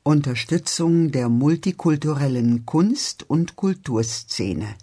Unterstützung der multikulturellen Kunst- und Kulturszene.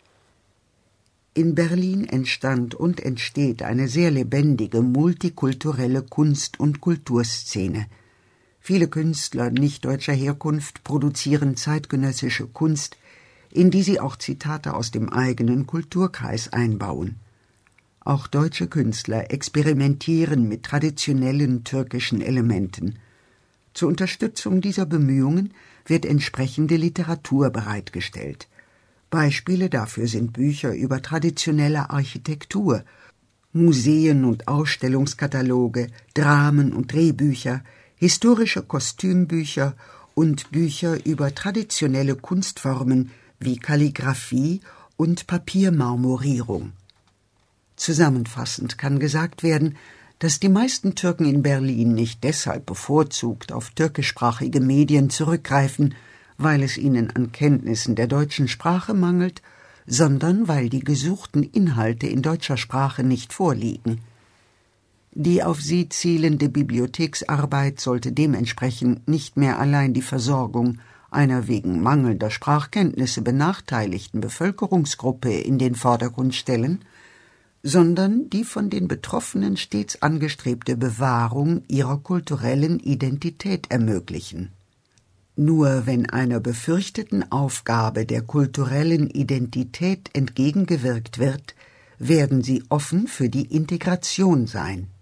In Berlin entstand und entsteht eine sehr lebendige multikulturelle Kunst- und Kulturszene. Viele Künstler nicht deutscher Herkunft produzieren zeitgenössische Kunst, in die sie auch Zitate aus dem eigenen Kulturkreis einbauen. Auch deutsche Künstler experimentieren mit traditionellen türkischen Elementen. Zur Unterstützung dieser Bemühungen wird entsprechende Literatur bereitgestellt. Beispiele dafür sind Bücher über traditionelle Architektur, Museen- und Ausstellungskataloge, Dramen- und Drehbücher, historische Kostümbücher und Bücher über traditionelle Kunstformen wie Kalligraphie und Papiermarmorierung. Zusammenfassend kann gesagt werden, dass die meisten Türken in Berlin nicht deshalb bevorzugt auf türkischsprachige Medien zurückgreifen, weil es ihnen an Kenntnissen der deutschen Sprache mangelt, sondern weil die gesuchten Inhalte in deutscher Sprache nicht vorliegen. Die auf sie zielende Bibliotheksarbeit sollte dementsprechend nicht mehr allein die Versorgung einer wegen mangelnder Sprachkenntnisse benachteiligten Bevölkerungsgruppe in den Vordergrund stellen, sondern die von den Betroffenen stets angestrebte Bewahrung ihrer kulturellen Identität ermöglichen. Nur wenn einer befürchteten Aufgabe der kulturellen Identität entgegengewirkt wird, werden sie offen für die Integration sein.